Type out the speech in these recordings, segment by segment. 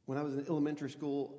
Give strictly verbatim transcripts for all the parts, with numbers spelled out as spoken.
when I was in elementary school,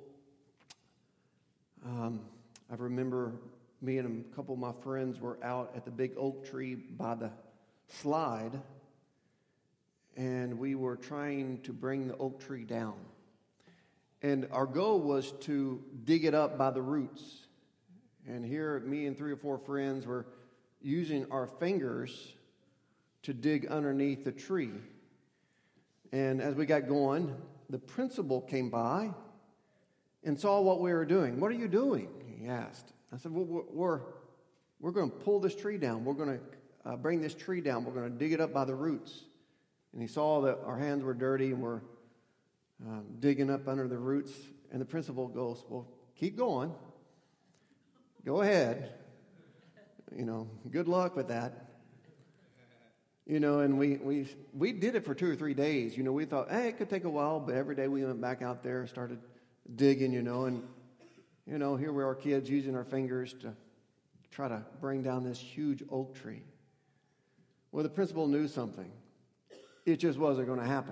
um, I remember me and a couple of my friends were out at the big oak tree by the slide, and we were trying to bring the oak tree down. And our goal was to dig it up by the roots. And here, me and three or four friends were using our fingers to dig underneath the tree. And as we got going, the principal came by and saw what we were doing. "What are you doing?" he asked. I said, well, we're, we're, we're going to pull this tree down. We're going to uh, bring this tree down. We're going to dig it up by the roots. And he saw that our hands were dirty and we're um, digging up under the roots. And the principal goes, "Well, keep going. Go ahead. You know, good luck with that." You know, and we, we we did it for two or three days. You know, we thought, hey, it could take a while, but every day we went back out there and started digging, you know, and, you know, here we are kids using our fingers to try to bring down this huge oak tree. Well, the principal knew something. It just wasn't going to happen.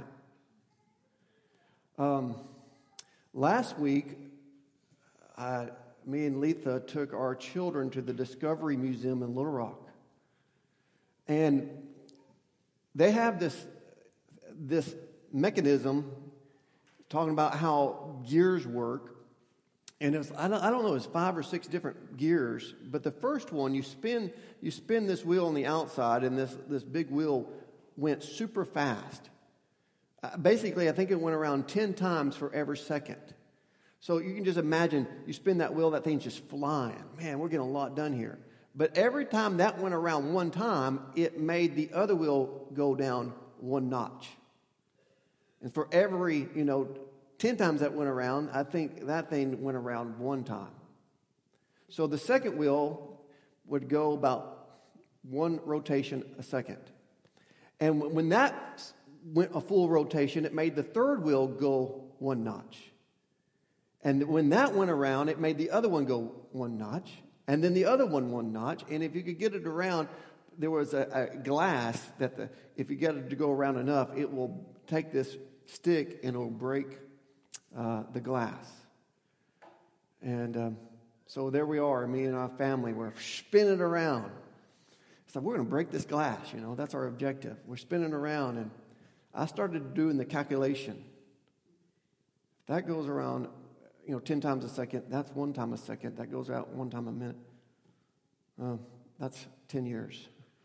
Um, last week, I, me and Letha took our children to the Discovery Museum in Little Rock. And they have this, this mechanism talking about how gears work. And it was, I don't, I don't know, it's five or six different gears. But the first one, you spin you spin this wheel on the outside, and this, this big wheel went super fast. Uh, basically, I think it went around ten times for every second. So you can just imagine, you spin that wheel, that thing's just flying. Man, we're getting a lot done here. But every time that went around one time, it made the other wheel go down one notch. And for every, you know, ten times that went around, I think that thing went around one time. So the second wheel would go about one rotation a second. And when that went a full rotation, it made the third wheel go one notch. And when that went around, it made the other one go one notch. And then the other one one notch. And if you could get it around, there was a, a glass that the, if you get it to go around enough, it will take this stick and it will break uh, the glass. And um, so there we are, me and our family, we're spinning around. So we're going to break this glass, you know, that's our objective. We're spinning around, and I started doing the calculation. That goes around, you know, ten times a second. That's one time a second. That goes out one time a minute. Um, that's ten years.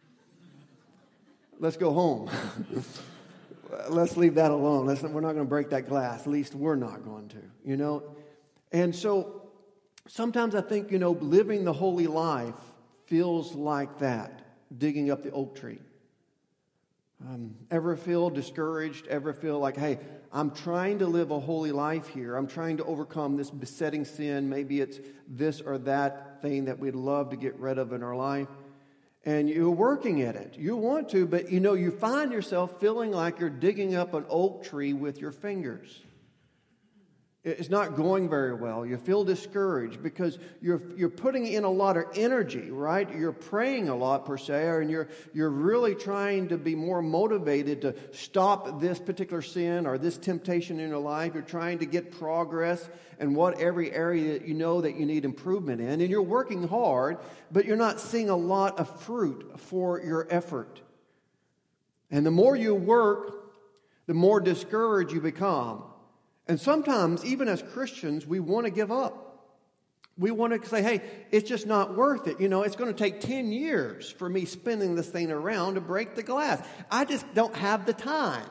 Let's go home. Let's leave that alone. Let's, we're not going to break that glass. At least we're not going to, you know. And so sometimes I think, you know, living the holy life feels like that, digging up the oak tree. Um, ever feel discouraged? Ever feel like, hey, I'm trying to live a holy life here. I'm trying to overcome this besetting sin. Maybe it's this or that thing that we'd love to get rid of in our life. And you're working at it. You want to, but you know, you find yourself feeling like you're digging up an oak tree with your fingers. It's not going very well. You feel discouraged because you're you're putting in a lot of energy, right? You're praying a lot per se, and you're you're really trying to be more motivated to stop this particular sin or this temptation in your life. You're trying to get progress in what every area that you know that you need improvement in, and you're working hard, but you're not seeing a lot of fruit for your effort. And the more you work, the more discouraged you become. And sometimes, even as Christians, we want to give up. We want to say, hey, it's just not worth it. You know, it's going to take ten years for me spinning this thing around to break the glass. I just don't have the time.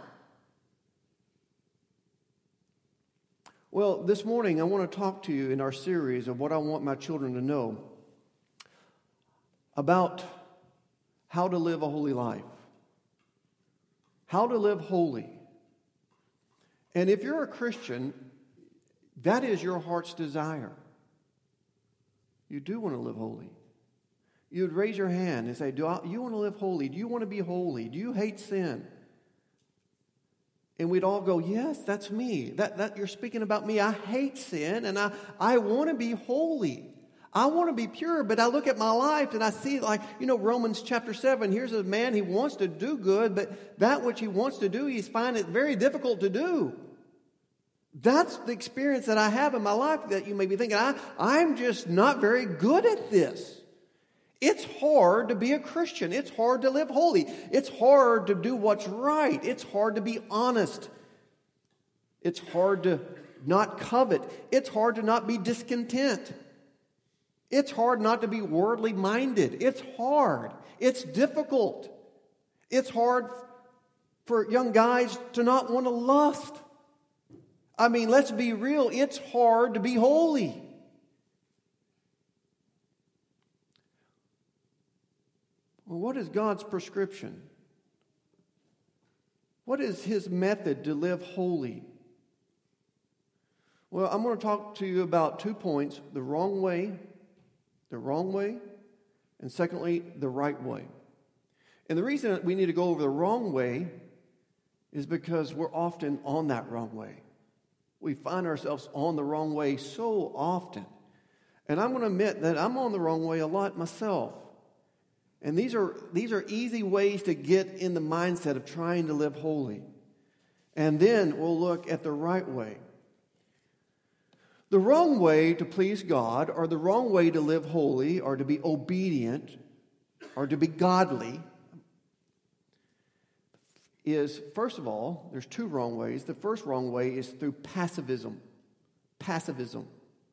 Well, this morning, I want to talk to you in our series of what I want my children to know about how to live a holy life. How to live holy. And if you're a Christian, that is your heart's desire. You do want to live holy. You would raise your hand and say, do I, you want to live holy? Do you want to be holy? Do you hate sin? And we'd all go, yes, that's me. That, that you're speaking about me. I hate sin, and I, I want to be holy. I want to be pure, but I look at my life and I see, like, you know, Romans chapter seven, here's a man, he wants to do good, but that which he wants to do, he's finding it very difficult to do. That's the experience that I have in my life that you may be thinking, I, I'm just not very good at this. It's hard to be a Christian. It's hard to live holy. It's hard to do what's right. It's hard to be honest. It's hard to not covet. It's hard to not be discontent. It's hard not to be worldly minded. It's hard. It's difficult. It's hard for young guys to not want to lust. I mean, let's be real. It's hard to be holy. Well, what is God's prescription? What is His method to live holy? Well, I'm going to talk to you about two points: the wrong way, the wrong way, and secondly, the right way. And the reason that we need to go over the wrong way is because we're often on that wrong way. We find ourselves on the wrong way so often. And I'm going to admit that I'm on the wrong way a lot myself. And these are these are easy ways to get in the mindset of trying to live holy. And then we'll look at the right way. The wrong way to please God, or the wrong way to live holy, or to be obedient, or to be godly, is, first of all, there's two wrong ways. The first wrong way is through passivism. Passivism.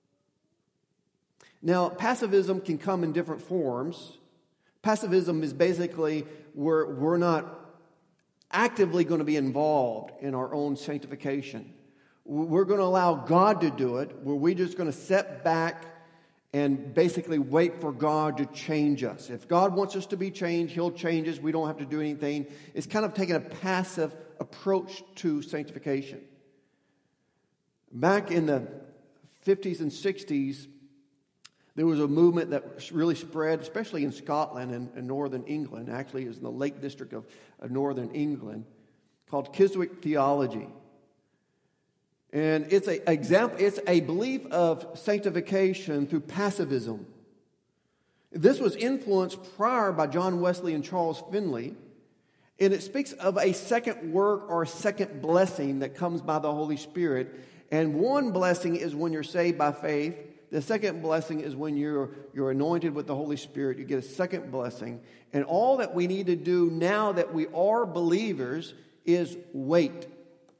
Now, passivism can come in different forms. Passivism is basically where we're not actively going to be involved in our own sanctification. We're going to allow God to do it, where we're just going to sit back and basically wait for God to change us. If God wants us to be changed, He'll change us. We don't have to do anything. It's kind of taking a passive approach to sanctification. Back in the fifties and sixties, there was a movement that really spread, especially in Scotland and, and northern England. Actually, it was in the Lake District of, of northern England, called Keswick theology. And it's a example. It's a belief of sanctification through passivism. This was influenced prior by John Wesley and Charles Finley, and it speaks of a second work or a second blessing that comes by the Holy Spirit. And one blessing is when you're saved by faith. The second blessing is when you're you're anointed with the Holy Spirit. You get a second blessing, and all that we need to do now that we are believers is wait.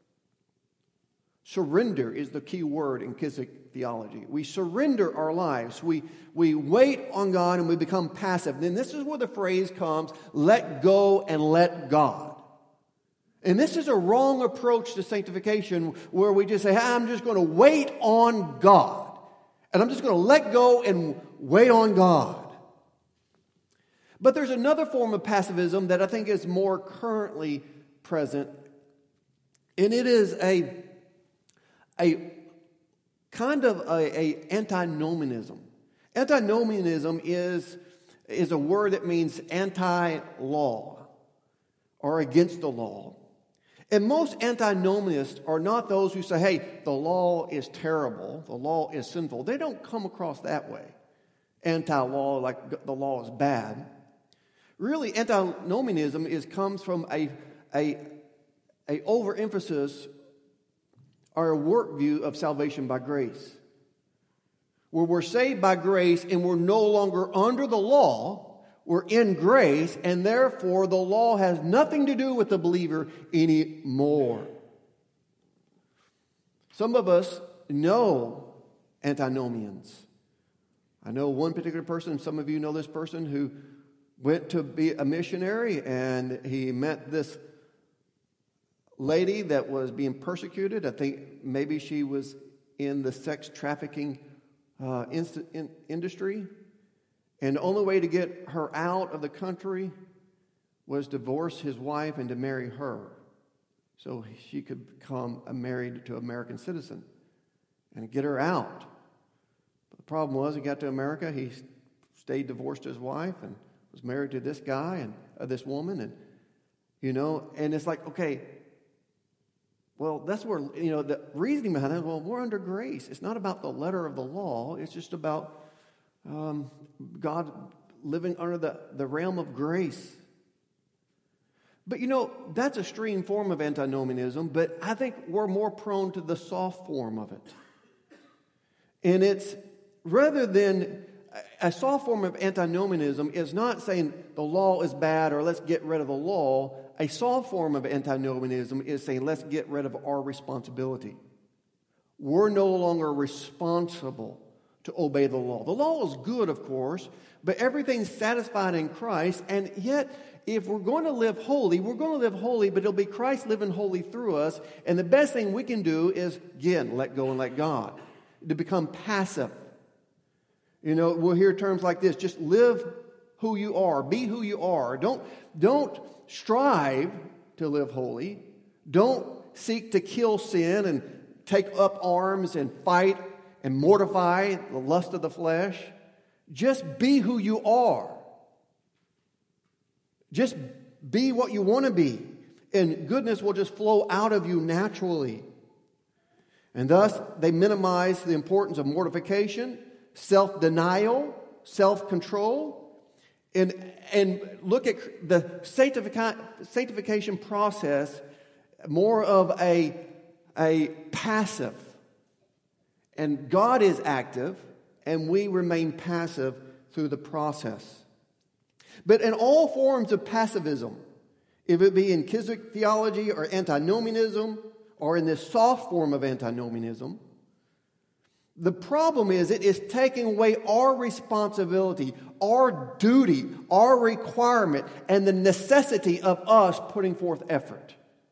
Surrender is the key word in Keswick theology. We surrender our lives. We, we wait on God and we become passive. Then this is where the phrase comes, let go and let God. And this is a wrong approach to sanctification, where we just say, hey, I'm just going to wait on God. And I'm just going to let go and wait on God. But there's another form of passivism that I think is more currently present. And it is a A kind of a, a antinomianism. Antinomianism is, is a word that means anti-law or against the law. And most antinomianists are not those who say, hey, the law is terrible, the law is sinful. They don't come across that way. Anti-law, like the law is bad. Really, antinomianism is comes from a, a, a overemphasis or a worldview of salvation by grace, where we're saved by grace and we're no longer under the law. We're in grace, and therefore the law has nothing to do with the believer anymore. Some of us know antinomians. I know one particular person, some of you know this person, who went to be a missionary, and he met this lady that was being persecuted. I think maybe she was in the sex trafficking uh, in, in, industry. And the only way to get her out of the country was to divorce his wife and to marry her, so she could become a married to an American citizen and get her out. But the problem was, he got to America, he stayed divorced to his wife and was married to this guy and uh, this woman, and you know, and it's like, okay, well, that's where, you know, the reasoning behind that, well, we're under grace. It's not about the letter of the law. It's just about Um, God living under the, the realm of grace. But you know, that's a extreme form of antinomianism, but I think we're more prone to the soft form of it. And it's rather than a soft form of antinomianism is not saying the law is bad or let's get rid of the law. A soft form of antinomianism is saying let's get rid of our responsibility. We're no longer responsible to obey the law. The law is good, of course, but everything's satisfied in Christ, and yet if we're going to live holy, we're going to live holy, but it'll be Christ living holy through us, and the best thing we can do is, again, let go and let God, to become passive. You know, we'll hear terms like this, just live who you are, be who you are. Don't, don't strive to live holy. Don't seek to kill sin and take up arms and fight and mortify the lust of the flesh. Just be who you are. Just be what you want to be. And goodness will just flow out of you naturally. And thus, they minimize the importance of mortification, self-denial, self-control, and, and look at the sanctific- sanctification process more of a, a passive. And God is active, and we remain passive through the process. But in all forms of passivism, if it be in Kiswick theology or antinomianism, or in this soft form of antinomianism, the problem is it is taking away our responsibility, our duty, our requirement, and the necessity of us putting forth effort.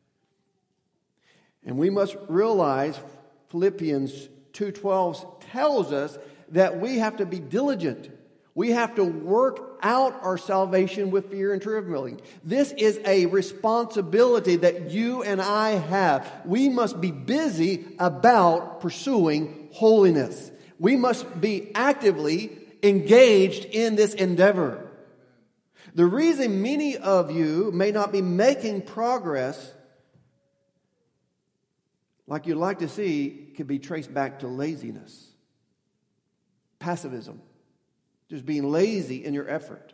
And we must realize Philippians two twelve tells us that we have to be diligent. We have to work out our salvation with fear and trembling. This is a responsibility that you and I have. We must be busy about pursuing holiness. We must be actively engaged in this endeavor. The reason many of you may not be making progress like you'd like to see could be traced back to laziness, passivism. Just being lazy in your effort.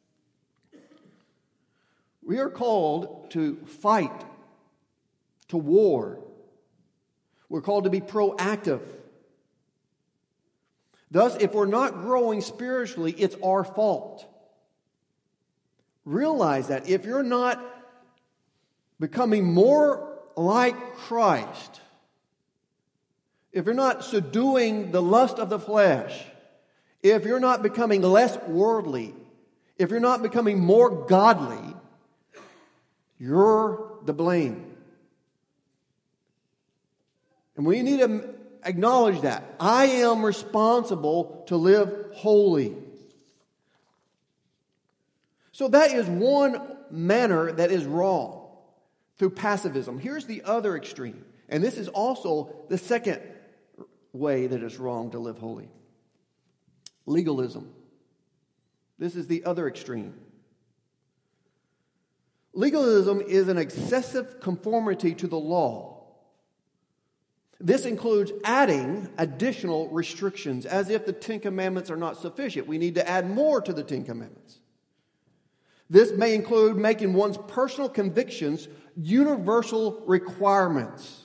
We are called to fight, to war. We're called to be proactive. Thus, if we're not growing spiritually, it's our fault. Realize that if you're not becoming more like Christ, if you're not subduing the lust of the flesh, if you're not becoming less worldly, if you're not becoming more godly, you're the blame. And we need to acknowledge that. I am responsible to live holy. So that is one manner that is wrong, through passivism. Here's the other extreme. And this is also the second way that is wrong to live holy. Legalism. This is the other extreme. Legalism is an excessive conformity to the law. This includes adding additional restrictions, as if the Ten Commandments are not sufficient. We need to add more to the Ten Commandments. This may include making one's personal convictions universal requirements.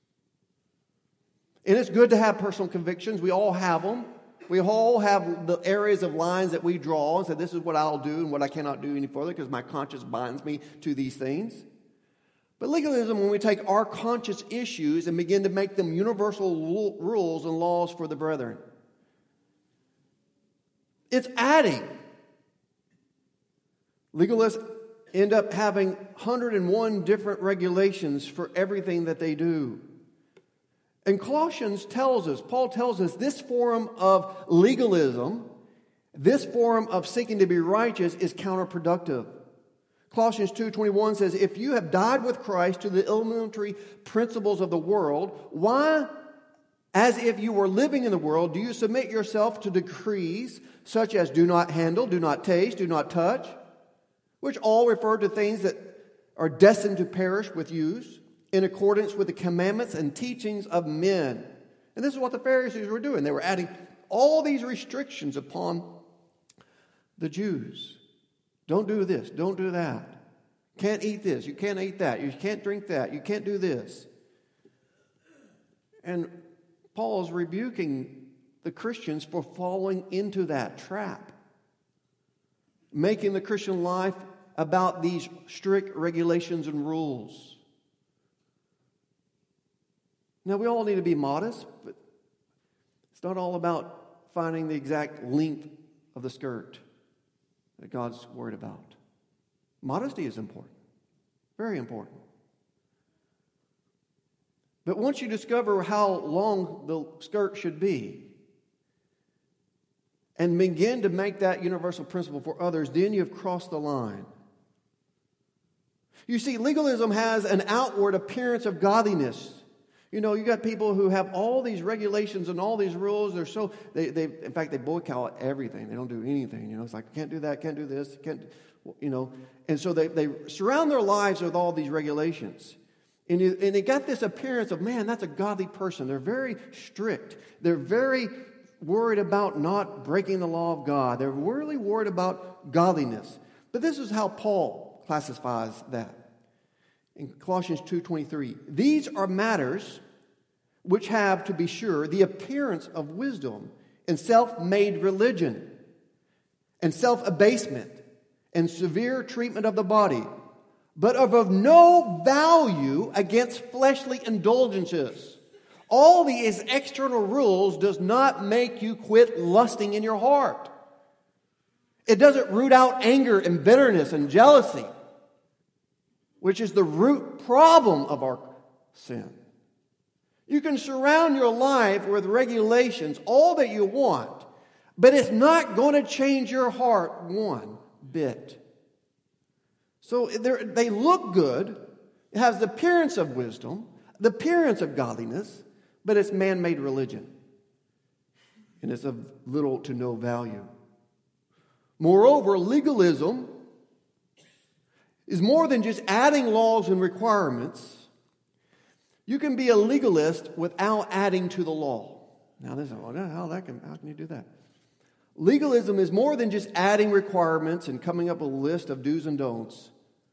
And it's good to have personal convictions. We all have them. We all have the areas of lines that we draw and say, this is what I'll do and what I cannot do any further because my conscience binds me to these things. But legalism, when we take our conscience issues and begin to make them universal rules and laws for the brethren, it's adding. Legalists end up having one hundred one different regulations for everything that they do. And Colossians tells us, Paul tells us, this form of legalism, this form of seeking to be righteous is counterproductive. Colossians two twenty-one says, if you have died with Christ to the elementary principles of the world, why, as if you were living in the world, do you submit yourself to decrees such as do not handle, do not taste, do not touch, which all refer to things that are destined to perish with use, in accordance with the commandments and teachings of men. And this is what the Pharisees were doing. They were adding all these restrictions upon the Jews. Don't do this, don't do that. can't eat this, you can't eat that, you can't drink that, you can't do this. And Paul is rebuking the Christians for falling into that trap, making the Christian life about these strict regulations and rules. Now, we all need to be modest, but it's not all about finding the exact length of the skirt that God's worried about. Modesty is important, very important. But once you discover how long the skirt should be and begin to make that universal principle for others, then you've crossed the line. You see, legalism has an outward appearance of godliness. You know, you got people who have all these regulations and all these rules. They're so, they, they, in fact, they boycott everything. They don't do anything. You know, it's like, can't do that, can't do this, can't, you know. And so they, they surround their lives with all these regulations. And, you, and they got this appearance of, man, that's a godly person. They're very strict. They're very worried about not breaking the law of God. They're really worried about godliness. But this is how Paul classifies that. In Colossians two twenty-three, these are matters which have, to be sure, the appearance of wisdom and self-made religion and self-abasement and severe treatment of the body, but of, of no value against fleshly indulgences. All these external rules does not make you quit lusting in your heart. It doesn't root out anger and bitterness and jealousy, which is the root problem of our sin. You can surround your life with regulations all that you want, but it's not going to change your heart one bit. So they look good. It has the appearance of wisdom, the appearance of godliness, but it's man-made religion. And it's of little to no value. Moreover, legalism is more than just adding laws and requirements. You can be a legalist without adding to the law. Now, this is well, how that can how can you do that? Legalism is more than just adding requirements and coming up with a list of do's and don'ts.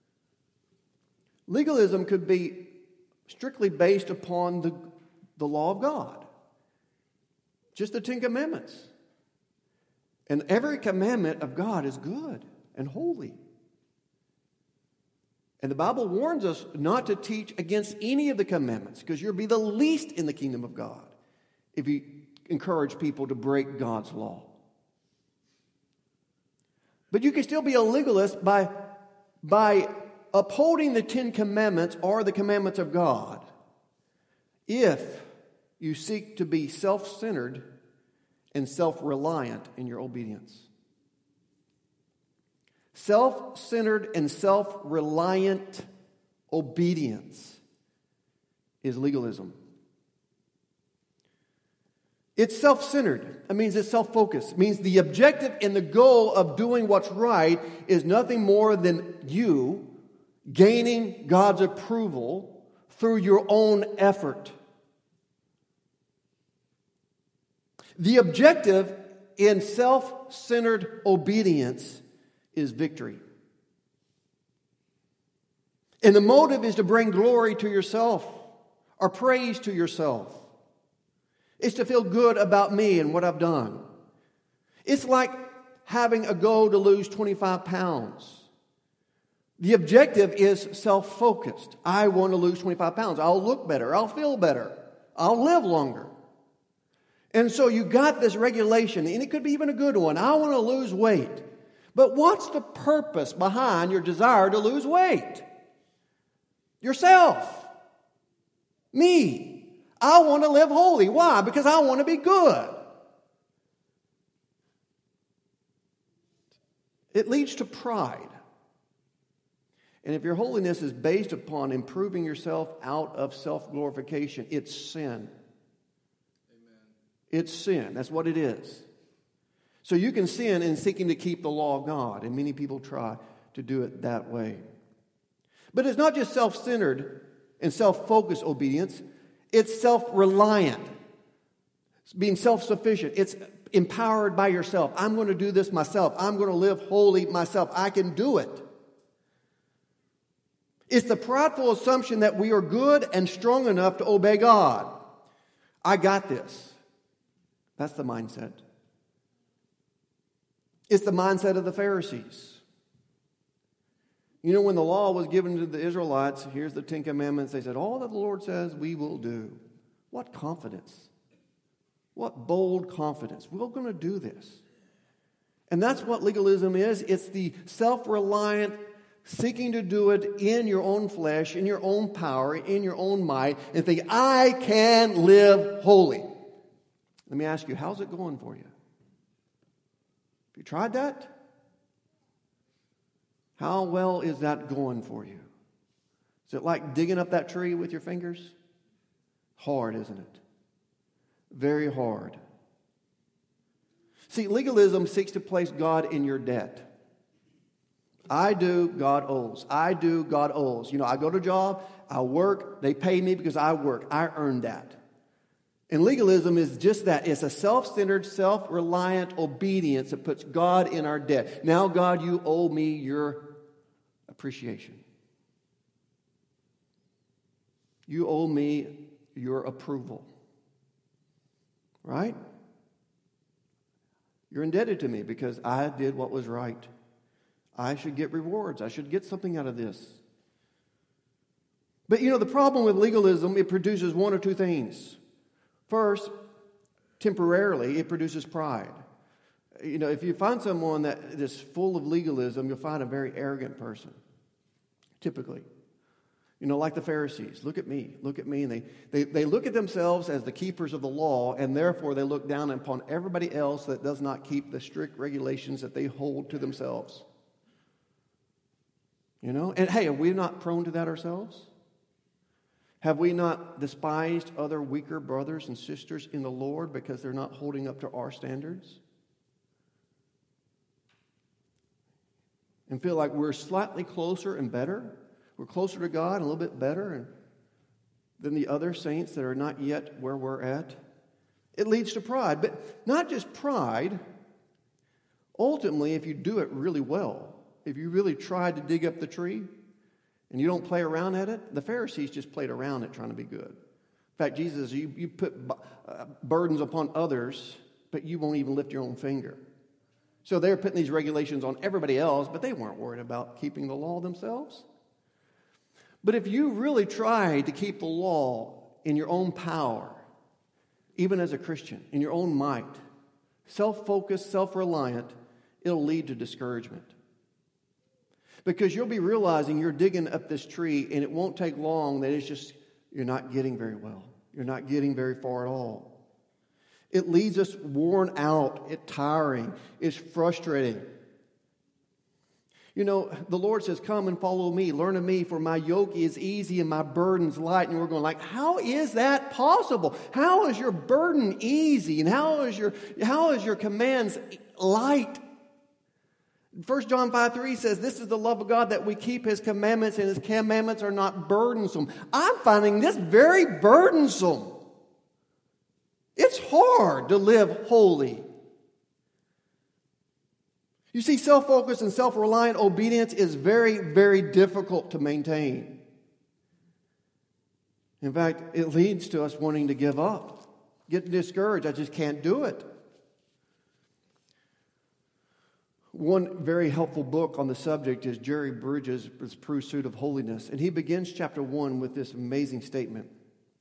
Legalism could be strictly based upon the, the law of God. Just the Ten Commandments. And every commandment of God is good and holy. And the Bible warns us not to teach against any of the commandments, because you'll be the least in the kingdom of God if you encourage people to break God's law. But you can still be a legalist by, by upholding the Ten Commandments or the commandments of God if you seek to be self-centered and self-reliant in your obedience. Self-centered and self-reliant obedience is legalism. It's self-centered. That means it's self-focused. It means the objective and the goal of doing what's right is nothing more than you gaining God's approval through your own effort. The objective in self-centered obedience is victory. And the motive is to bring glory to yourself or praise to yourself. It's to feel good about me and what I've done. It's like having a goal to lose twenty-five pounds. The objective is self-focused. I want to lose twenty-five pounds. I'll look better. I'll feel better. I'll live longer. And so you got this regulation, and it could be even a good one. I want to lose weight. But what's the purpose behind your desire to lose weight? Yourself. Me. I want to live holy. Why? Because I want to be good. It leads to pride. And if your holiness is based upon improving yourself out of self-glorification, it's sin. Amen. It's sin. That's what it is. So you can sin in seeking to keep the law of God, and many people try to do it that way. But it's not just self-centered and self-focused obedience. It's self-reliant. It's being self-sufficient. It's empowered by yourself. I'm going to do this myself. I'm going to live holy myself. I can do it. It's the prideful assumption that we are good and strong enough to obey God. I got this. That's the mindset. It's the mindset of the Pharisees. You know, when the law was given to the Israelites, here's the Ten Commandments, they said, all that the Lord says we will do. What confidence. What bold confidence. We're going to do this. And that's what legalism is. It's the self-reliant seeking to do it in your own flesh, in your own power, in your own might, and think, I can live holy. Let me ask you, how's it going for you? Have you tried that? How well is that going for you? Is it like digging up that tree with your fingers? Hard, isn't it? Very hard. See, legalism seeks to place God in your debt. I do, God owes. I do, God owes. You know, I go to a job, I work, they pay me because I work. I earned that. And legalism is just that. It's a self-centered, self-reliant obedience that puts God in our debt. Now, God, you owe me your appreciation. You owe me your approval. Right? You're indebted to me because I did what was right. I should get rewards. I should get something out of this. But you know, the problem with legalism, it produces one or two things. First, temporarily, it produces pride. You know, if you find someone that is full of legalism, you'll find a very arrogant person, typically. You know, like the Pharisees. Look at me, look at me. And they, they, they look at themselves as the keepers of the law, and therefore they look down upon everybody else that does not keep the strict regulations that they hold to themselves. You know, and hey, are we not prone to that ourselves? Have we not despised other weaker brothers and sisters in the Lord because they're not holding up to our standards? And feel like we're slightly closer and better? We're closer to God, a little bit better and, than the other saints that are not yet where we're at? It leads to pride. But not just pride. Ultimately, if you do it really well, if you really tried to dig up the tree and you don't play around at it, the Pharisees just played around it trying to be good. In fact, Jesus, you, you put uh, burdens upon others, but you won't even lift your own finger. So they're putting these regulations on everybody else, but they weren't worried about keeping the law themselves. But if you really try to keep the law in your own power, even as a Christian, in your own might, self-focused, self-reliant, it'll lead to discouragement. Because you'll be realizing you're digging up this tree, and it won't take long that it's just, you're not getting very well. You're not getting very far at all. It leaves us worn out, it's tiring, it's frustrating. You know, the Lord says, come and follow me, learn of me, for my yoke is easy and my burden's light. And we're going like, how is that possible? How is your burden easy? And how is your, how is your commands light? First John five three says, this is the love of God, that we keep His commandments, and His commandments are not burdensome. I'm finding this very burdensome. It's hard to live holy. You see, self-focused and self-reliant obedience is very, very difficult to maintain. In fact, it leads to us wanting to give up, getting discouraged. I just can't do it. One very helpful book on the subject is Jerry Bridges' Pursuit of Holiness. And he begins chapter one with this amazing statement.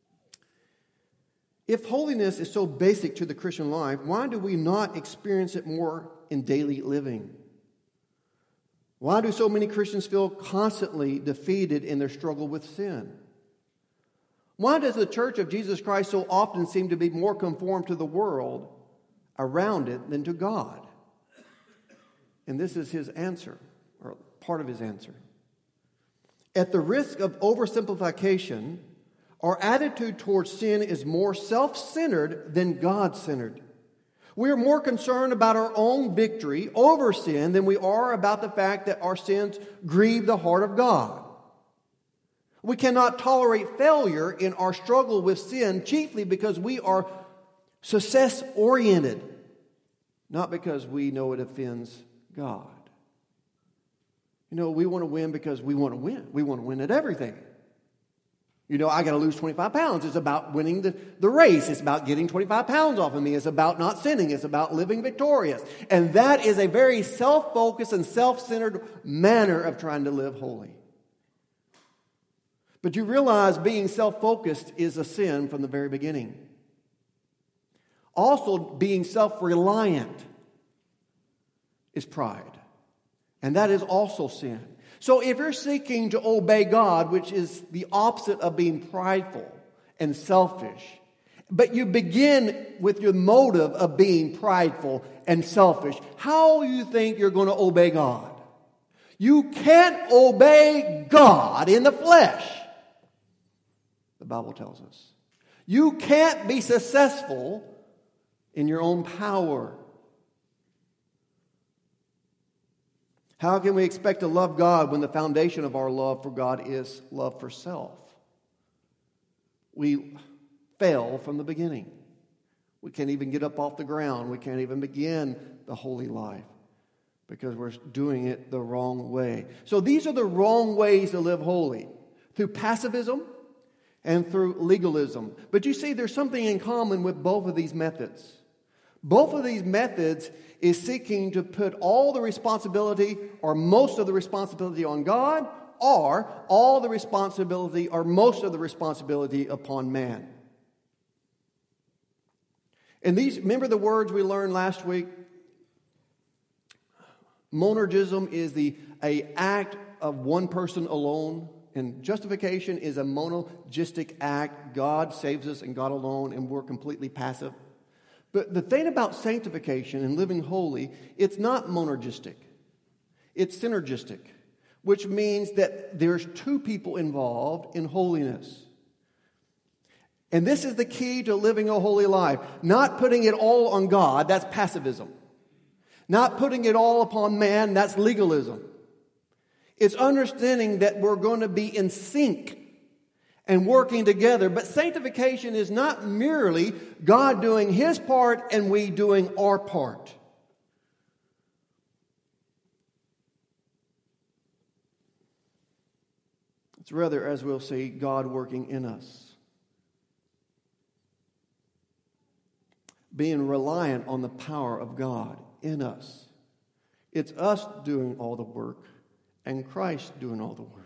If holiness is so basic to the Christian life, why do we not experience it more in daily living? Why do so many Christians feel constantly defeated in their struggle with sin? Why does the Church of Jesus Christ so often seem to be more conformed to the world around it than to God? And this is his answer, or part of his answer. At the risk of oversimplification, our attitude towards sin is more self-centered than God-centered. We are more concerned about our own victory over sin than we are about the fact that our sins grieve the heart of God. We cannot tolerate failure in our struggle with sin, chiefly because we are success-oriented, not because we know it offends God. You know, we want to win because we want to win. We want to win at everything. You know, I got to lose twenty-five pounds. It's about winning the, the race. It's about getting twenty-five pounds off of me. It's about not sinning. It's about living victorious. And that is a very self-focused and self-centered manner of trying to live holy. But you realize being self-focused is a sin from the very beginning. Also, being self-reliant is pride. And that is also sin. So if you're seeking to obey God, which is the opposite of being prideful and selfish, but you begin with your motive of being prideful and selfish, how do you think you're going to obey God? You can't obey God in the flesh, the Bible tells us. You can't be successful in your own power. How can we expect to love God when the foundation of our love for God is love for self? We fail from the beginning. We can't even get up off the ground. We can't even begin the holy life because we're doing it the wrong way. So these are the wrong ways to live holy, through pacifism and through legalism. But you see, there's something in common with both of these methods. Both of these methods is seeking to put all the responsibility or most of the responsibility on God, or all the responsibility or most of the responsibility upon man. And these, remember the words we learned last week? Monergism is the a act of one person alone, and justification is a monergistic act. God saves us and God alone, and we're completely passive. But the thing about sanctification and living holy, it's not monergistic. It's synergistic, which means that there's two people involved in holiness. And this is the key to living a holy life. Not putting it all on God, that's passivism. Not putting it all upon man, that's legalism. It's understanding that we're going to be in sync and working together. But sanctification is not merely God doing His part and we doing our part. It's rather, as we'll see, God working in us. Being reliant on the power of God in us. It's us doing all the work and Christ doing all the work.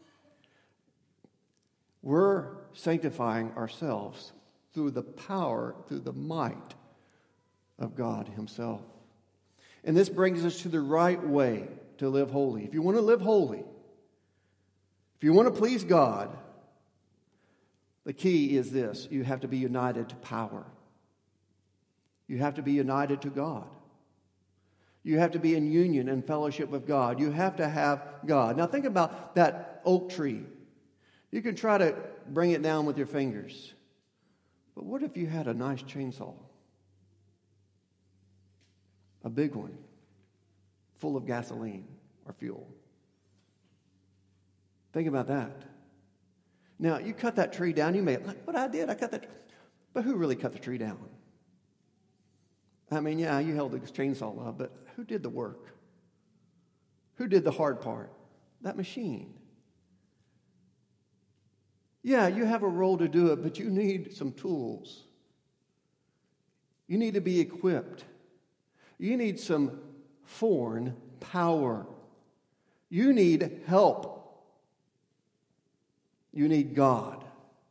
We're sanctifying ourselves through the power, through the might of God Himself. And this brings us to the right way to live holy. If you want to live holy, if you want to please God, the key is this: you have to be united to power. You have to be united to God. You have to be in union and fellowship with God. You have to have God. Now think about that oak tree. You can try to bring it down with your fingers. But what if you had a nice chainsaw? A big one, full of gasoline or fuel. Think about that. Now, you cut that tree down, you may, like, what I did, I cut that tree. But who really cut the tree down? I mean, yeah, you held the chainsaw up, but who did the work? Who did the hard part? That machine. Yeah, you have a role to do it, but you need some tools. You need to be equipped. You need some foreign power. You need help. You need God.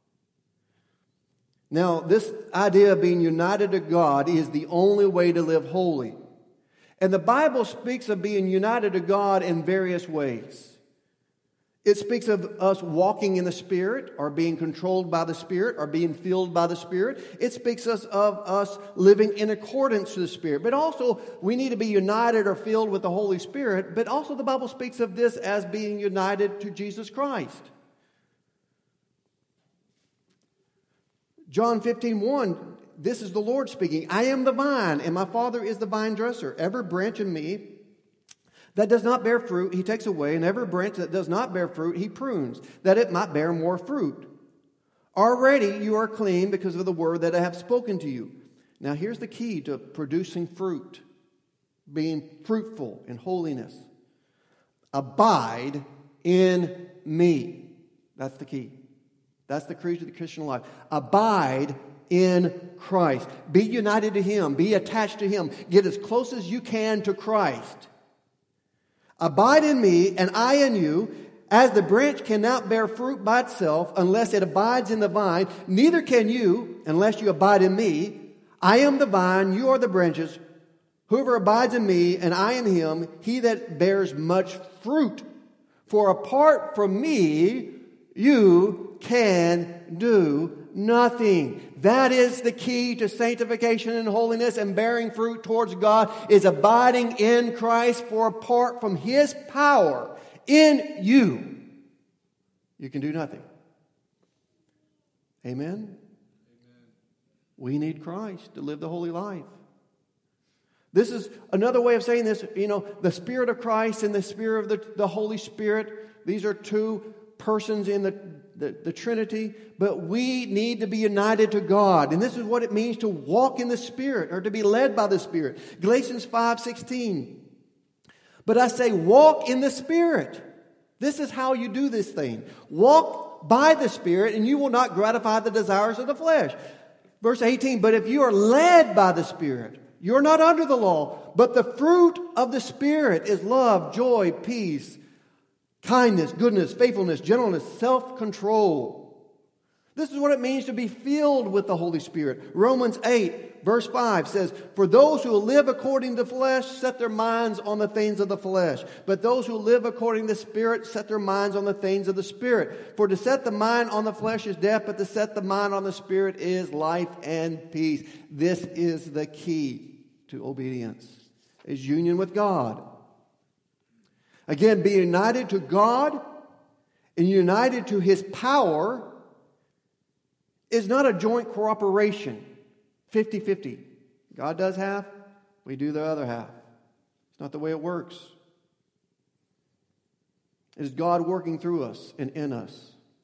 Now, this idea of being united to God is the only way to live holy. And the Bible speaks of being united to God in various ways. It speaks of us walking in the Spirit, or being controlled by the Spirit, or being filled by the Spirit. It speaks us of us living in accordance to the Spirit. But also, we need to be united or filled with the Holy Spirit. But also, the Bible speaks of this as being united to Jesus Christ. John fifteen one, this is the Lord speaking. I am the vine, and my Father is the vine dresser. Every branch in me that does not bear fruit, He takes away, and every branch that does not bear fruit, He prunes, that it might bear more fruit. Already you are clean because of the word that I have spoken to you. Now here's the key to producing fruit, being fruitful in holiness. Abide in me. That's the key. That's the creed of the Christian life. Abide in Christ. Be united to Him. Be attached to Him. Get as close as you can to Christ. Abide in me, and I in you. As the branch cannot bear fruit by itself unless it abides in the vine, neither can you unless you abide in me. I am the vine, you are the branches. Whoever abides in me and I in him, he that bears much fruit. For apart from me, you can do nothing. That is the key to sanctification and holiness and bearing fruit towards God, is abiding in Christ. For apart from His power in you, you can do nothing. Amen? Amen? We need Christ to live the holy life. This is another way of saying this. You know, the Spirit of Christ and the Spirit of the, the Holy Spirit, these are two persons in the, the, the Trinity, but we need to be united to God. And this is what it means to walk in the Spirit, or to be led by the Spirit. Galatians five sixteen. But I say, walk in the Spirit. This is how you do this thing. Walk by the Spirit, and you will not gratify the desires of the flesh. Verse eighteen, but if you are led by the Spirit, you're not under the law. But the fruit of the Spirit is love, joy, peace, kindness, goodness, faithfulness, gentleness, self-control. This is what it means to be filled with the Holy Spirit. Romans eight, verse five says, for those who live according to the flesh set their minds on the things of the flesh. But those who live according to the Spirit set their minds on the things of the Spirit. For to set the mind on the flesh is death, but to set the mind on the Spirit is life and peace. This is the key to obedience, is union with God. Again, be united to God and united to His power is not a joint cooperation, fifty-fifty. God does half, we do the other half. It's not the way it works. It is God working through us and in us.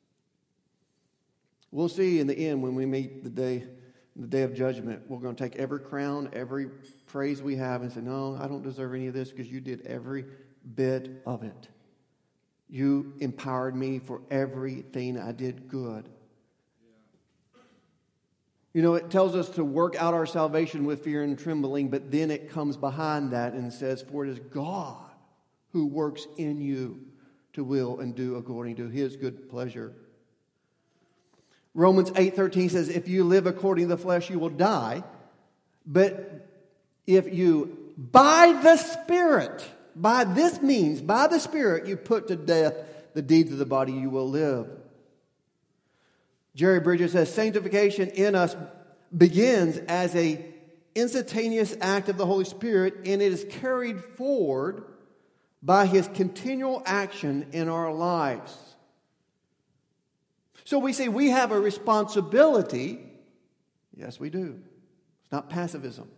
We'll see in the end when we meet the day, the day of judgment. We're going to take every crown, every praise we have and say, no, I don't deserve any of this because you did every bit of it. You empowered me for everything I did good. You know, it tells us to work out our salvation with fear and trembling, but then it comes behind that and says, for it is God who works in you to will and do according to His good pleasure. Romans eight thirteen says, if you live according to the flesh, you will die. But if you, by the Spirit, by this means, by the Spirit, you put to death the deeds of the body, you will live. Jerry Bridges says, sanctification in us begins as a instantaneous act of the Holy Spirit, and it is carried forward by His continual action in our lives. So we say we have a responsibility. Yes, we do. It's not passivism.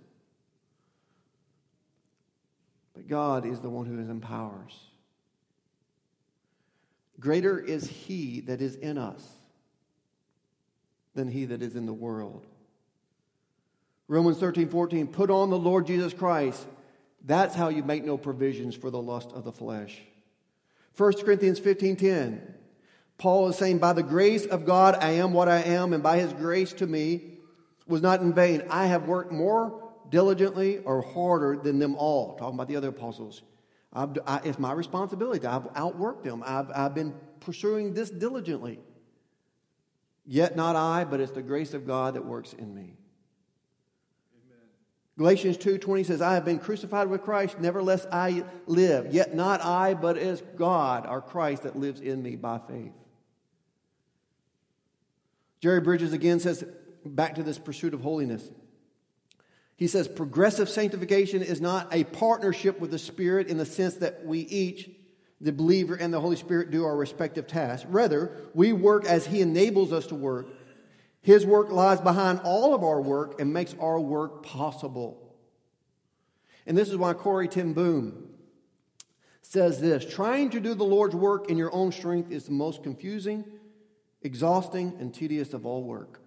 But God is the one who empowers. Greater is He that is in us than he that is in the world. Romans thirteen fourteen, put on the Lord Jesus Christ. That's how you make no provisions for the lust of the flesh. First Corinthians fifteen ten, Paul is saying, by the grace of God I am what I am, and by His grace to me was not in vain. I have worked more diligently or harder than them all. Talking about the other apostles. I've, I, it's my responsibility. I've outworked them. I've, I've been pursuing this diligently. Yet not I, but it's the grace of God that works in me. Amen. Galatians two twenty says, I have been crucified with Christ, nevertheless I live. Yet not I, but it is God, our Christ, that lives in me by faith. Jerry Bridges again says, back to this pursuit of holiness. He says, progressive sanctification is not a partnership with the Spirit in the sense that we each, the believer and the Holy Spirit, do our respective tasks. Rather, we work as He enables us to work. His work lies behind all of our work and makes our work possible. And this is why Corrie ten Boom says this, trying to do the Lord's work in your own strength is the most confusing, exhausting, and tedious of all work.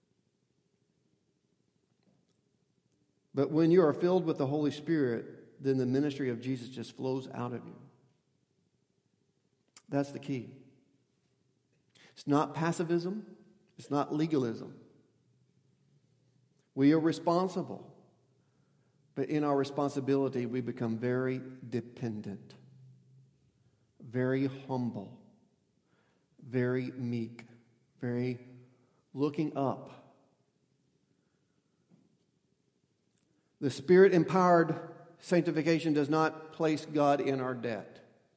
But when you are filled with the Holy Spirit, then the ministry of Jesus just flows out of you. That's the key. It's not passivism. It's not legalism. We are responsible. But in our responsibility, we become very dependent, very humble, very meek, very looking up. The Spirit-empowered sanctification does not place God in our debt.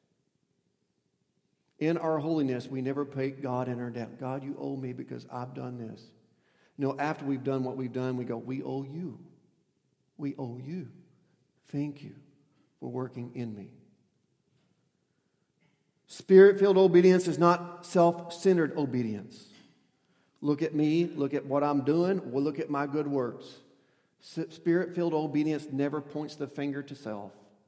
In our holiness, we never pay God in our debt. God, you owe me because I've done this. No, after we've done what we've done, we go, we owe you. We owe you. Thank you for working in me. Spirit-filled obedience is not self-centered obedience. Look at me, look at what I'm doing, well, look at my good works. Spirit-filled obedience never points the finger to self.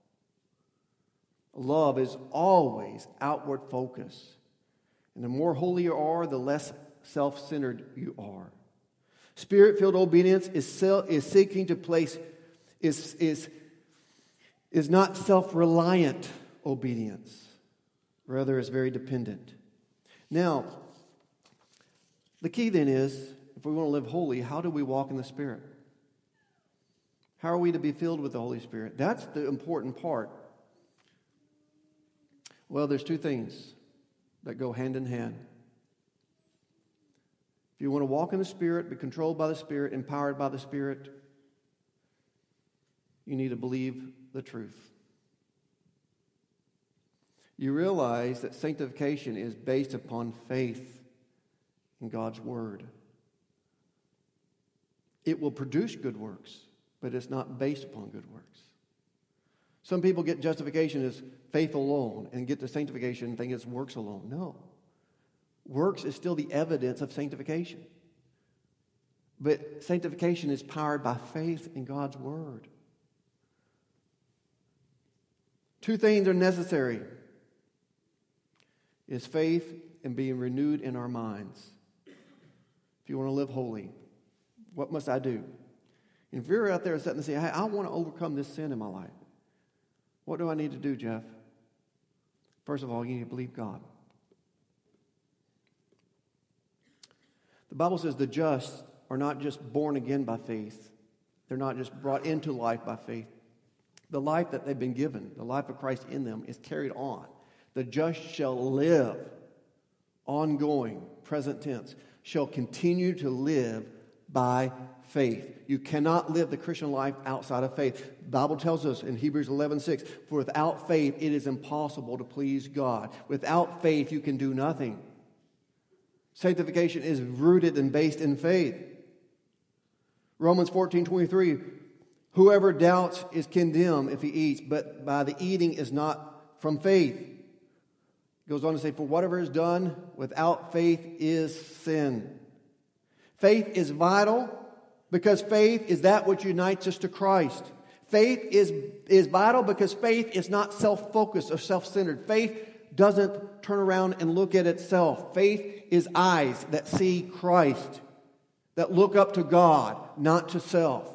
Love is always outward focus. And the more holy you are, the less self-centered you are. Spirit-filled obedience is, self, is seeking to place, is, is, is not self-reliant obedience. Rather, it's very dependent. Now, the key then is, if we want to live holy, how do we walk in the Spirit? How are we to be filled with the Holy Spirit? That's the important part. Well, there's two things that go hand in hand. If you want to walk in the Spirit, be controlled by the Spirit, empowered by the Spirit, you need to believe the truth. You realize that sanctification is based upon faith in God's Word. It will produce good works, but it's not based upon good works. Some people get justification as faith alone and get to sanctification and think it's works alone. No. Works is still the evidence of sanctification. But sanctification is powered by faith in God's Word. Two things are necessary. Is faith and being renewed in our minds. If you want to live holy, what must I do? And if you're out there sitting and saying, hey, I want to overcome this sin in my life. What do I need to do, Jeff? First of all, you need to believe God. The Bible says the just are not just born again by faith. They're not just brought into life by faith. The life that they've been given, the life of Christ in them, is carried on. The just shall live, ongoing, present tense, shall continue to live by faith. You cannot live the Christian life outside of faith. The Bible tells us in Hebrews eleven six, for without faith it is impossible to please God. Without faith you can do nothing. Sanctification is rooted and based in faith. Romans fourteen twenty-three, whoever doubts is condemned if he eats, but by the eating is not from faith. It goes on to say, for whatever is done without faith is sin. Faith is vital because faith is that which unites us to Christ. Faith is, is vital because faith is not self-focused or self-centered. Faith doesn't turn around and look at itself. Faith is eyes that see Christ, that look up to God, not to self.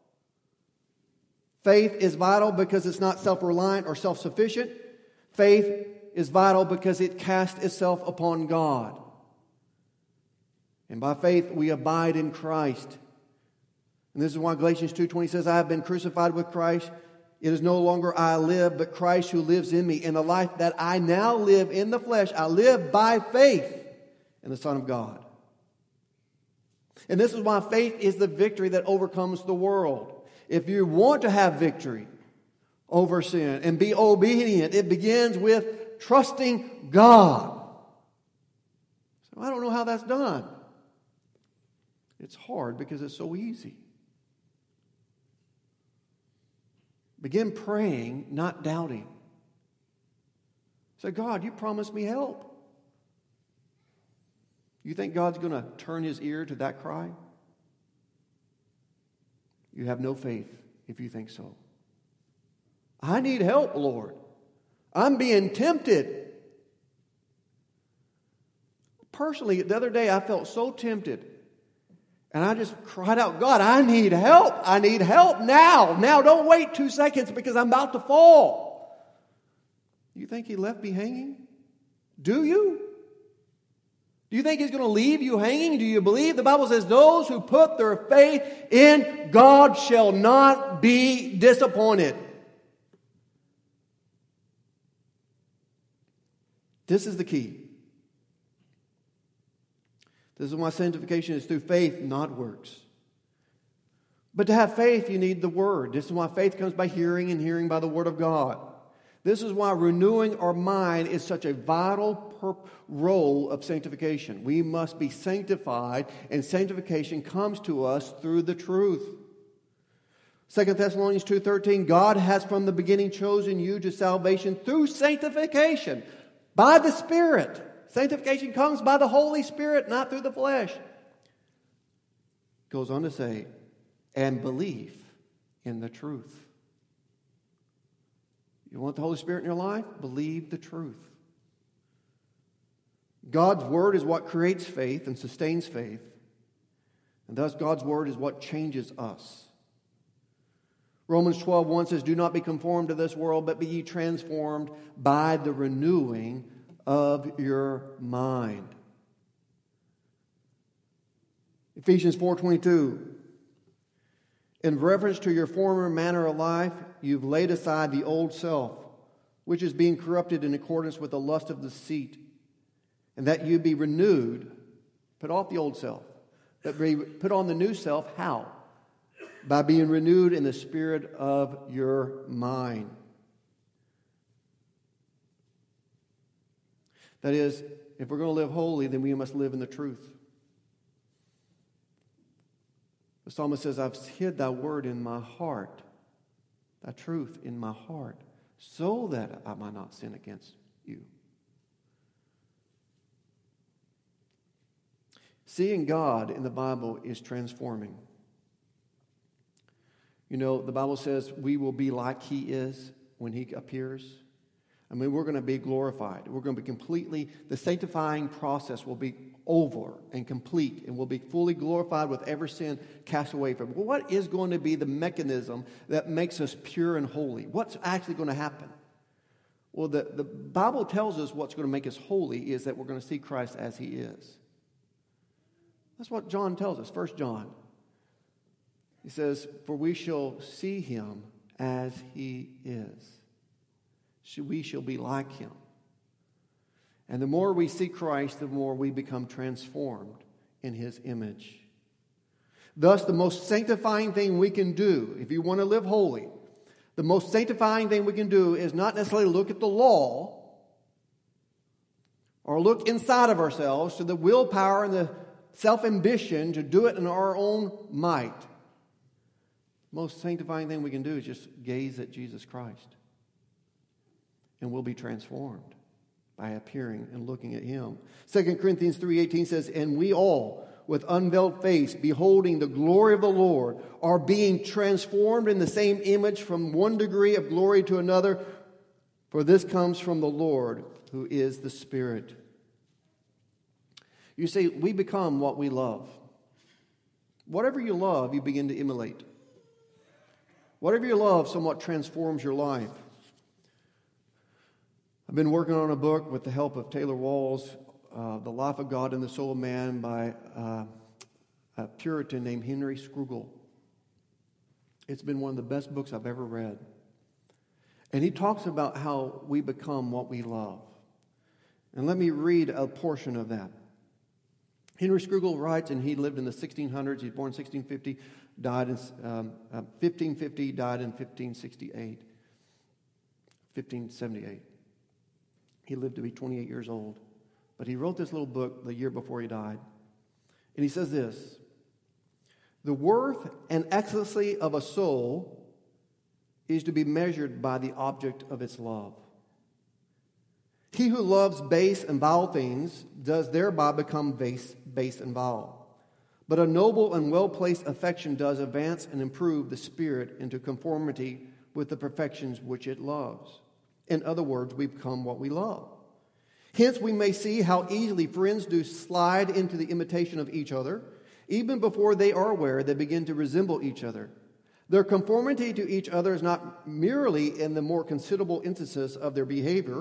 Faith is vital because it's not self-reliant or self-sufficient. Faith is vital because it casts itself upon God. And by faith we abide in Christ. And this is why Galatians two twenty says, I have been crucified with Christ. It is no longer I live, but Christ who lives in me. In the life that I now live in the flesh, I live by faith in the Son of God. And this is why faith is the victory that overcomes the world. If you want to have victory over sin and be obedient, it begins with trusting God. So I don't know how that's done. It's hard because it's so easy. Begin praying, not doubting. Say, God, you promised me help. You think God's going to turn his ear to that cry? You have no faith if you think so. I need help, Lord. I'm being tempted. Personally, the other day I felt so tempted. And I just cried out, God, I need help. I need help now. Now, don't wait two seconds because I'm about to fall. You think he left me hanging? Do you? Do you think He's going to leave you hanging? Do you believe? The Bible says those who put their faith in God shall not be disappointed. This is the key. This is why sanctification is through faith, not works. But to have faith, you need the Word. This is why faith comes by hearing, and hearing by the Word of God. This is why renewing our mind is such a vital perp- role of sanctification. We must be sanctified, and sanctification comes to us through the truth. Second Thessalonians two thirteen, God has from the beginning chosen you to salvation through sanctification by the Spirit. Sanctification comes by the Holy Spirit, not through the flesh. Goes on to say, and belief in the truth. You want the Holy Spirit in your life? Believe the truth. God's Word is what creates faith and sustains faith. And thus God's Word is what changes us. Romans twelve one says, do not be conformed to this world, but be ye transformed by the renewing of your mind. Ephesians four twenty-two, in reference to your former manner of life, you've laid aside the old self, which is being corrupted in accordance with the lust of deceit, and that you be renewed. Put off the old self, but be put on the new self. How? By being renewed in the spirit of your mind. That is, if we're going to live holy, then we must live in the truth. The psalmist says, I've hid thy word in my heart, thy truth in my heart, so that I might not sin against you. Seeing God in the Bible is transforming. You know, the Bible says we will be like He is when He appears. I mean, we're going to be glorified. We're going to be completely, the sanctifying process will be over and complete, and we'll be fully glorified with every sin cast away from it. Well, what is going to be the mechanism that makes us pure and holy? What's actually going to happen? Well, the, the Bible tells us what's going to make us holy is that we're going to see Christ as He is. That's what John tells us, First John. He says, for we shall see Him as He is. We shall be like Him. And the more we see Christ, the more we become transformed in His image. Thus, the most sanctifying thing we can do, if you want to live holy, the most sanctifying thing we can do is not necessarily look at the law or look inside of ourselves to the willpower and the self-ambition to do it in our own might. The most sanctifying thing we can do is just gaze at Jesus Christ. And we'll be transformed by appearing and looking at Him. Second Corinthians three eighteen says, and we all, with unveiled face, beholding the glory of the Lord, are being transformed in the same image from one degree of glory to another, for this comes from the Lord, who is the Spirit. You see, we become what we love. Whatever you love, you begin to emulate. Whatever you love somewhat transforms your life. I've been working on a book with the help of Taylor Walls, uh, The Life of God and the Soul of Man, by uh, a Puritan named Henry Scruggle. It's been one of the best books I've ever read. And he talks about how we become what we love. And let me read a portion of that. Henry Scruggle writes, and he lived in the sixteen hundreds. He was born in sixteen fifty, died in um, uh, fifteen fifty, died in fifteen sixty-eight, fifteen seventy-eight. He lived to be twenty-eight years old. But he wrote this little book the year before he died. And he says this, the worth and excellency of a soul is to be measured by the object of its love. He who loves base and vile things does thereby become base, base and vile. But a noble and well-placed affection does advance and improve the spirit into conformity with the perfections which it loves. In other words, we become what we love. Hence, we may see how easily friends do slide into the imitation of each other. Even before they are aware, they begin to resemble each other. Their conformity to each other is not merely in the more considerable instances of their behavior,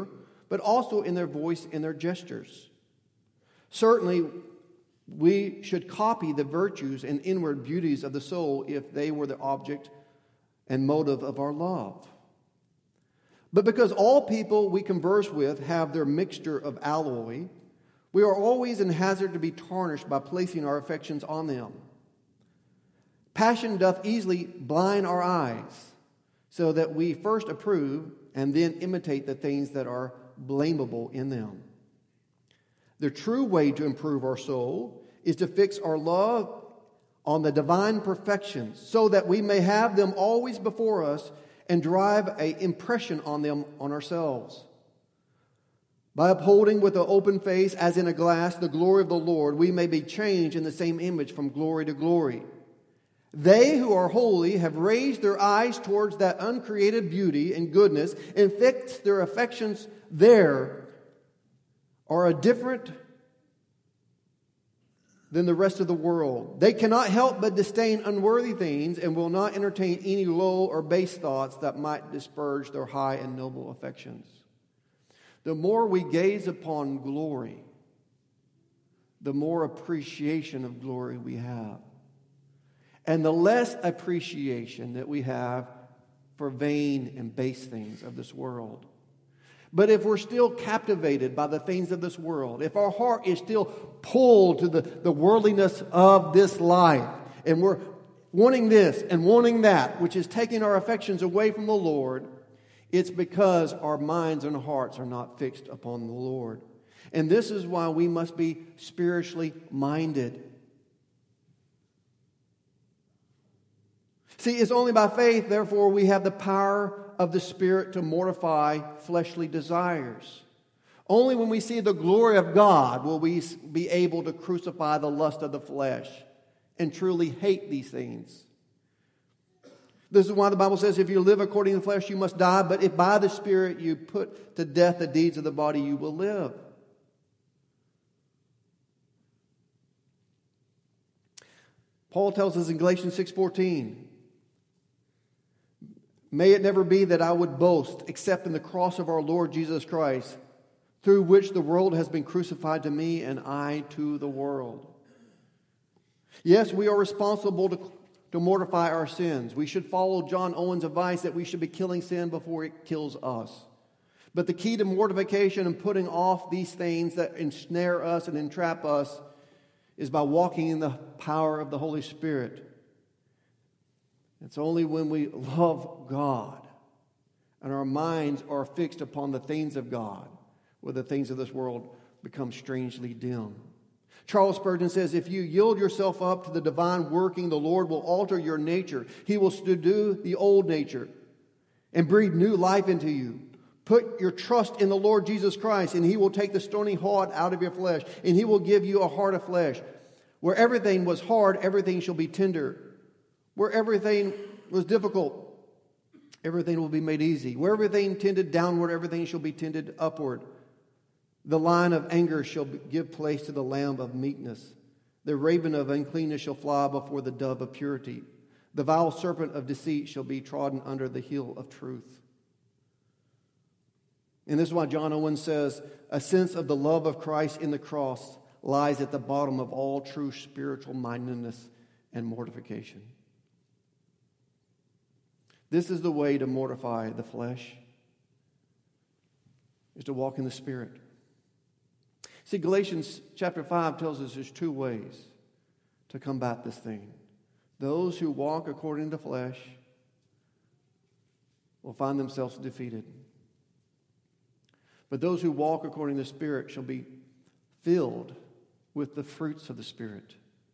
but also in their voice and their gestures. Certainly, we should copy the virtues and inward beauties of the soul if they were the object and motive of our love. But because all people we converse with have their mixture of alloy, we are always in hazard to be tarnished by placing our affections on them. Passion doth easily blind our eyes, so that we first approve and then imitate the things that are blamable in them. The true way to improve our soul is to fix our love on the divine perfections, so that we may have them always before us and drive an impression on them on ourselves. By upholding with an open face, as in a glass, the glory of the Lord, we may be changed in the same image from glory to glory. They who are holy have raised their eyes towards that uncreated beauty and goodness and fixed their affections there, are a different than the rest of the world. They cannot help but disdain unworthy things and will not entertain any low or base thoughts that might disparage their high and noble affections. The more we gaze upon glory, the more appreciation of glory we have. And the less appreciation that we have for vain and base things of this world. But if we're still captivated by the things of this world, if our heart is still pulled to the, the worldliness of this life, and we're wanting this and wanting that, which is taking our affections away from the Lord, it's because our minds and hearts are not fixed upon the Lord. And this is why we must be spiritually minded. See, it's only by faith, therefore, we have the power of the Spirit to mortify fleshly desires. Only when we see the glory of God will we be able to crucify the lust of the flesh and truly hate these things. This is why the Bible says, if you live according to the flesh, you must die. But if by the Spirit you put to death the deeds of the body, you will live. Paul tells us in Galatians six fourteen, may it never be that I would boast except in the cross of our Lord Jesus Christ, through which the world has been crucified to me and I to the world. Yes, we are responsible to, to mortify our sins. We should follow John Owen's advice that we should be killing sin before it kills us. But the key to mortification and putting off these things that ensnare us and entrap us is by walking in the power of the Holy Spirit. It's only when we love God and our minds are fixed upon the things of God where the things of this world become strangely dim. Charles Spurgeon says, if you yield yourself up to the divine working, the Lord will alter your nature. He will subdue the old nature and breathe new life into you. Put your trust in the Lord Jesus Christ, and He will take the stony heart out of your flesh, and He will give you a heart of flesh. Where everything was hard, everything shall be tender. Where everything was difficult, everything will be made easy. Where everything tended downward, everything shall be tended upward. The lion of anger shall give place to the lamb of meekness. The raven of uncleanness shall fly before the dove of purity. The vile serpent of deceit shall be trodden under the heel of truth. And this is why John Owen says, a sense of the love of Christ in the cross lies at the bottom of all true spiritual mindedness and mortification. This is the way to mortify the flesh, is to walk in the Spirit. See, Galatians chapter five tells us there's two ways to combat this thing. Those who walk according to the flesh will find themselves defeated. But those who walk according to the Spirit shall be filled with the fruits of the Spirit.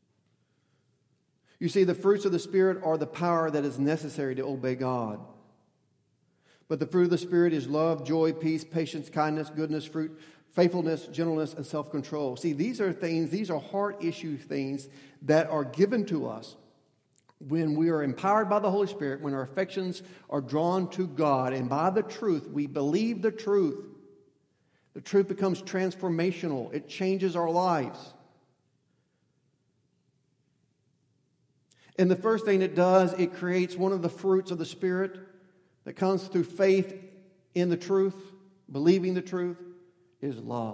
You see, the fruits of the Spirit are the power that is necessary to obey God. But the fruit of the Spirit is love, joy, peace, patience, kindness, goodness, fruit, faithfulness, gentleness, and self-control. See, these are things, these are heart issue things that are given to us when we are empowered by the Holy Spirit, when our affections are drawn to God, and by the truth, we believe the truth. The truth becomes transformational. It changes our lives. And the first thing it does, it creates one of the fruits of the Spirit that comes through faith in the truth, believing the truth, is love.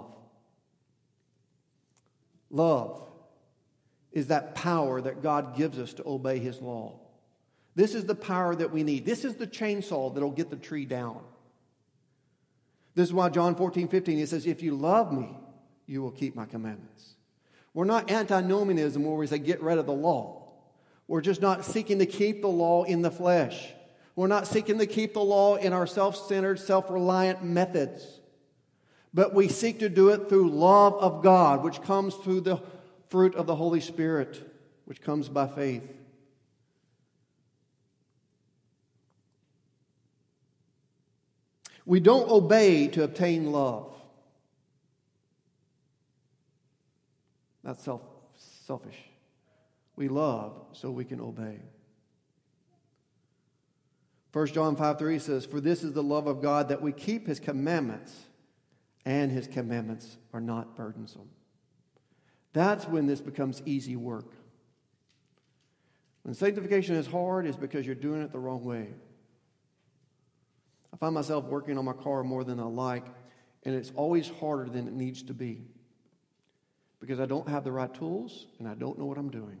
Love is that power that God gives us to obey His law. This is the power that we need. This is the chainsaw that will get the tree down. This is why John fourteen fifteen, it says, if you love me, you will keep my commandments. We're not antinomianism where we say get rid of the law. We're just not seeking to keep the law in the flesh. We're not seeking to keep the law in our self-centered, self-reliant methods. But we seek to do it through love of God, which comes through the fruit of the Holy Spirit, which comes by faith. We don't obey to obtain love. That's self, selfish. We love so we can obey. First John five three says, for this is the love of God, that we keep His commandments, and His commandments are not burdensome. That's when this becomes easy work. When sanctification is hard, it's because you're doing it the wrong way. I find myself working on my car more than I like, and it's always harder than it needs to be because I don't have the right tools and I don't know what I'm doing.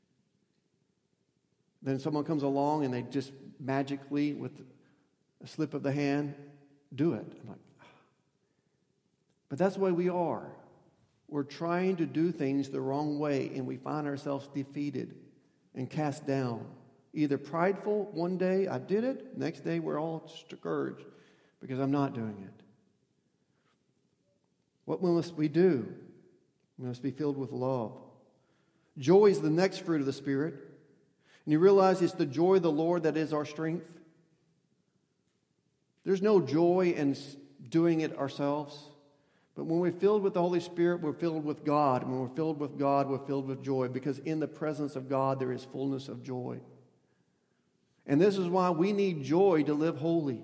Then someone comes along and they just magically, with a slip of the hand, do it. I'm like, but that's the way we are. We're trying to do things the wrong way, and we find ourselves defeated and cast down. Either prideful, one day I did it, next day we're all discouraged because I'm not doing it. What must we do? We must be filled with love. Joy is the next fruit of the Spirit. And you realize it's the joy of the Lord that is our strength. There's no joy in doing it ourselves. But when we're filled with the Holy Spirit, we're filled with God. And when we're filled with God, we're filled with joy. Because in the presence of God, there is fullness of joy. And this is why we need joy to live holy.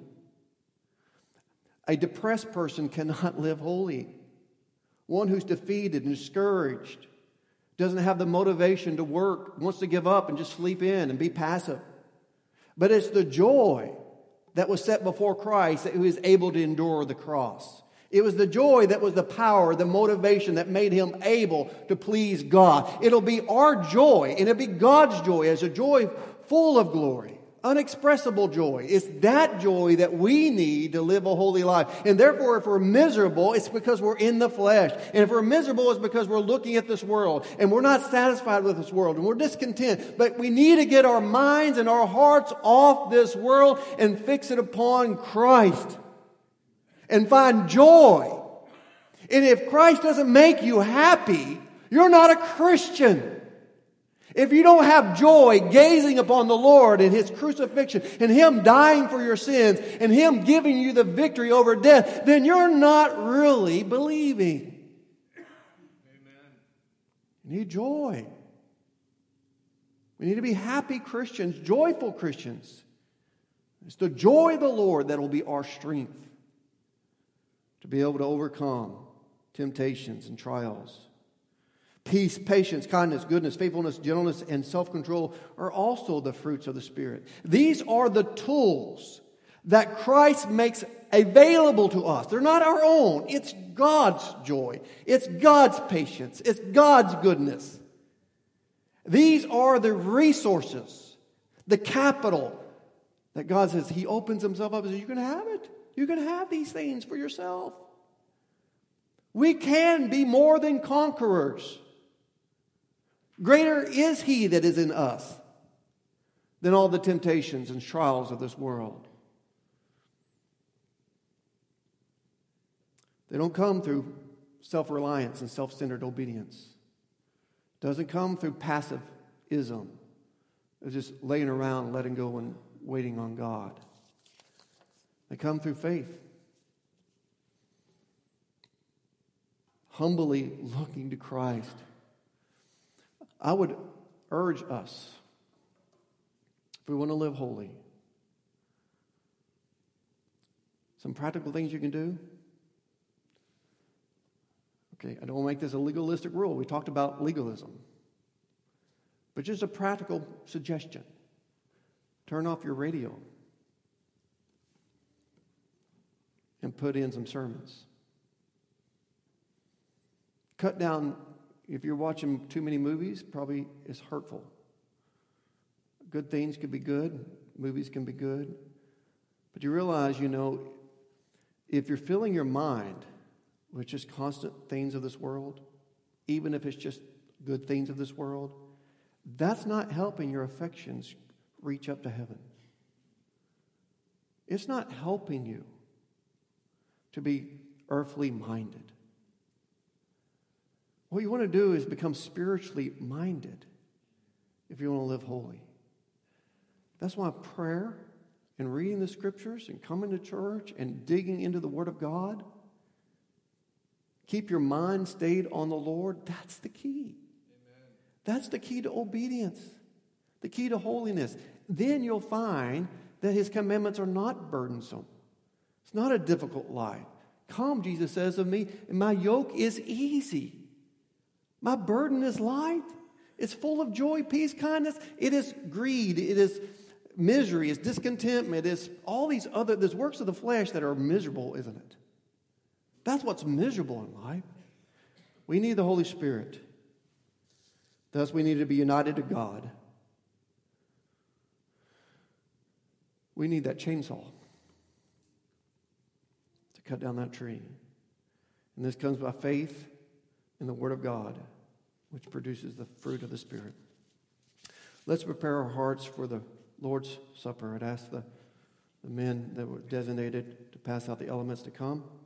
A depressed person cannot live holy. One who's defeated and discouraged, doesn't have the motivation to work, wants to give up and just sleep in and be passive. But it's the joy that was set before Christ that he was able to endure the cross. It was the joy that was the power, the motivation that made him able to please God. It'll be our joy, and it'll be God's joy as a joy full of glory. Unexpressible joy. It's that joy that we need to live a holy life. And therefore, if we're miserable, it's because we're in the flesh. And if we're miserable, it's because we're looking at this world and we're not satisfied with this world and we're discontent. But we need to get our minds and our hearts off this world and fix it upon Christ and find joy. And if Christ doesn't make you happy, you're not a Christian. If you don't have joy gazing upon the Lord and His crucifixion and Him dying for your sins and Him giving you the victory over death, then you're not really believing. Amen. You need joy. We need to be happy Christians, joyful Christians. It's the joy of the Lord that will be our strength to be able to overcome temptations and trials. Peace, patience, kindness, goodness, faithfulness, gentleness, and self-control are also the fruits of the Spirit. These are the tools that Christ makes available to us. They're not our own. It's God's joy. It's God's patience. It's God's goodness. These are the resources, the capital that God says He opens Himself up and says, you can have it. You can have these things for yourself. We can be more than conquerors. Greater is He that is in us than all the temptations and trials of this world. They don't come through self-reliance and self-centered obedience. It doesn't come through passivism. It's just laying around, letting go, and waiting on God. They come through faith. Humbly looking to Christ. I would urge us, if we want to live holy, some practical things you can do. Okay, I don't want to make this a legalistic rule. We talked about legalism. But just a practical suggestion. Turn off your radio. And and put in some sermons. Cut down, if you're watching too many movies, probably is hurtful. Good things could be good, movies can be good. But you realize, you know, if you're filling your mind with just constant things of this world, even if it's just good things of this world, that's not helping your affections reach up to heaven. It's not helping you to be earthly minded. What you want to do is become spiritually minded if you want to live holy. That's why prayer and reading the scriptures and coming to church and digging into the Word of God, keep your mind stayed on the Lord, that's the key. Amen. That's the key to obedience, the key to holiness. Then you'll find that His commandments are not burdensome. It's not a difficult life. Come, Jesus says of me, and my yoke is easy. My burden is light. It's full of joy, peace, kindness. It is greed. It is misery. It's discontentment. It's all these other, there's works of the flesh that are miserable, isn't it? That's what's miserable in life. We need the Holy Spirit. Thus, we need to be united to God. We need that chainsaw to cut down that tree. And this comes by faith in the Word of God, which produces the fruit of the Spirit. Let's prepare our hearts for the Lord's Supper. I'd ask the, the men that were designated to pass out the elements to come.